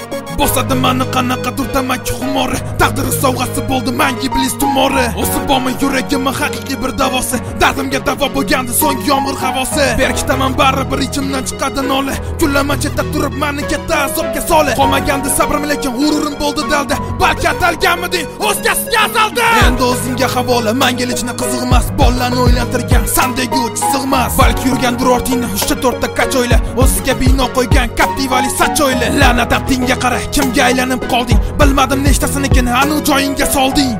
Bosadi mani qanaqadir tamaki xumori, taqdiri sovg'asi bo'ldi menga iblis tumori. O'sib bormi yuragimga haqiqiy bir davosi, dardimga davo bo'lgandi so'nggi yomg'ir havosi. Berkitaman baribir ichimdan chiqadi nola, kullaman chetda turib meni katta azobga solib. Qolmagandi sabrim lekin g'ururim bo'ldi dalda, balki atalganmiding o'zgasiga azaldi. Endi o'zingga havola, menga hechna qiziq emas, bollarni o'ylantirgan sandagi uch sig'mas. Balki yurgandir ortingda 3-4 ta kach o'yla, o'ziga bino qo'ygan kaptivali sach o'yla. La'nat aqtingga qara, kimga aylanib qolding? Bilmadim nechtasinikini anu joyingga solding.